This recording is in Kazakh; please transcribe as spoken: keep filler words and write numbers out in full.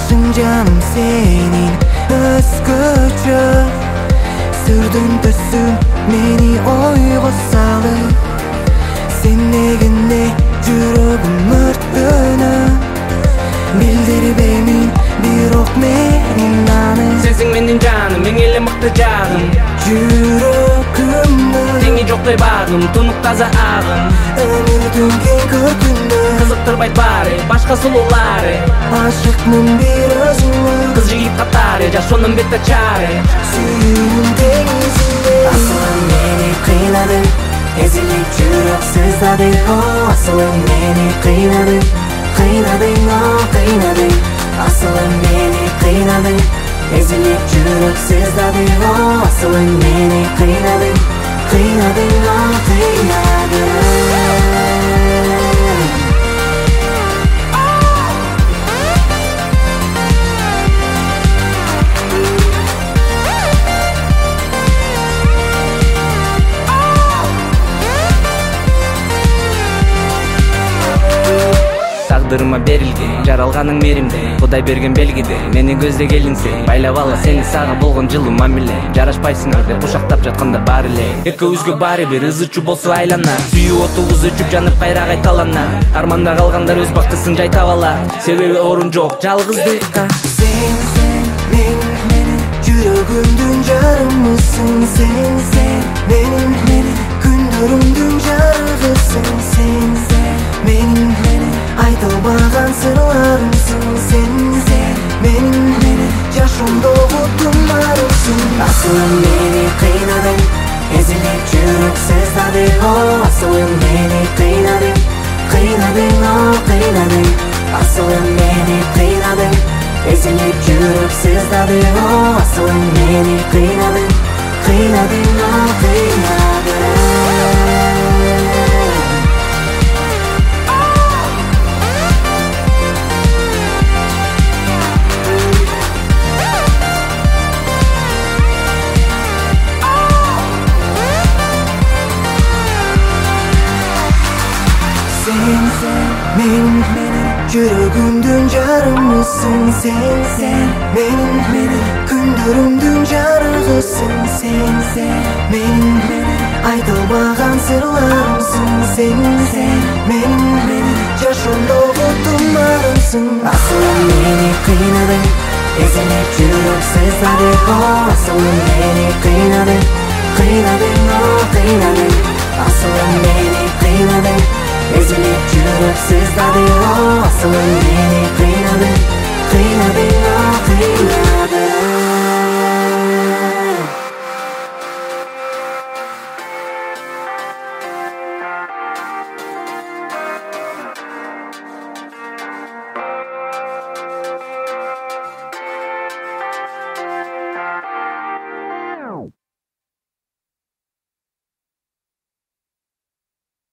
Bakışın canım senin özgöçe Sürdün tösün meni oyga salıp Sen negine жүрөгүм өрттөнө Билдирип эмин бирок менин аны Сенсиң менин жаным, эң эле мыкты жагым Жүрөгүмдө Теңи жоктой багым, тунук таза агым Өмүрдүн кең көркүндө Кызыктырбайт баары, башка сулуулары Ашыкмын бир өзүңө Кыз жигит катары, жашоонун бет ачары Сүйүүнүн деңизинде Асылым мени кыйнадың Ezilip жүрөк сыздадың О, асылым мени кыйнадың Кыйнадың, о, кыйнадың Асылым мени кыйнадың Ezilip жүрөк сыздадың О, асылым мени кыйнадың Кыйнадың, о, кыйнадың Тагдырыма берилген, жаралганың меримде Кудай берген белгиде, мени көздөгениңсең Байлап ала сени сага болгон жылуу мамиле Жарашпайсыңар деп кушактап жатканда бар эле Экөөбүзгө баары бир ызычуу болсо айлана Сүйүү отубуз өчүп жанып кайра кайталана Арманда калгандар өз бактысын жайтап ала Себеби орун жок жалгыздыкка Сен, сен, мен, менин жүрөгүмдүн жарымысың Сен, сен, менин, менин күндөрүмдүн жарыгысың Сен, сен, менин, менин айтылбаган сырларымсың Сен, сен, менин, менин жашоомдогу тумарымсың Асылым мени кыйнадың Эзилип жүрөк сыздадың О, асылым мени кыйнадың Кыйнадың, о, кыйнадың Асылым мени кыйнадың Эзилип жүрөк сыздадың О, асылым мени кыйнадың Кыйнадың, о, кыйнадың Sen, sen, menin, menin жүрөгүмдүн жарымысың Sen, sen, menin, menin күндөрүмдүн жарыгысың Sen, sen, menin, menin айтылбаган сырларымсың Sen, sen, menin, menin жашоомдогу тумарымсың Асылым мени кыйнадың Эзилип жүрөк сыздадың О, асылым мени кыйнадың Кыйнадың, о, кыйнадың Асылым мени кыйнадың Ezilip жүрөк сыздадың О, асылым мени кыйнадың Кыйнадың